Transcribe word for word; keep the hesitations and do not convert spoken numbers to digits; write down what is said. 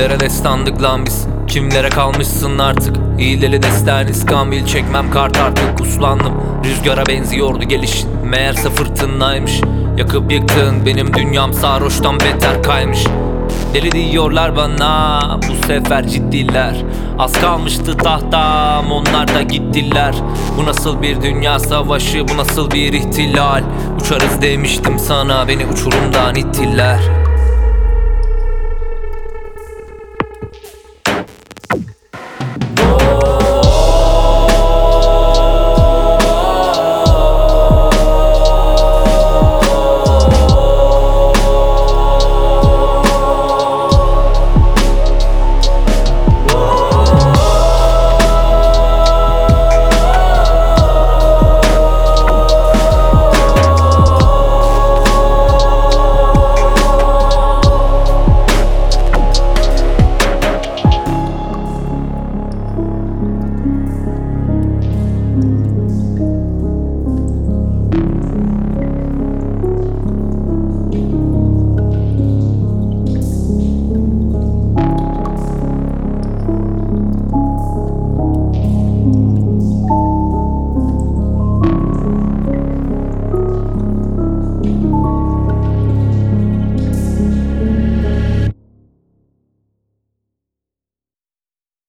Kimlere destandık lan biz, kimlere kalmışsın artık. İyileli destan iskambil çekmem kart artık. Uslandım, rüzgara benziyordu gelişin, meğerse fırtınaymış. Yakıp yıktın benim dünyam, sarhoştan beter kaymış. Deli diyorlar bana, bu sefer ciddiler. Az kalmıştı tahtam, onlar da gittiler. Bu nasıl bir dünya savaşı, bu nasıl bir ihtilal? Uçarız demiştim sana, beni uçurumdan ittiler.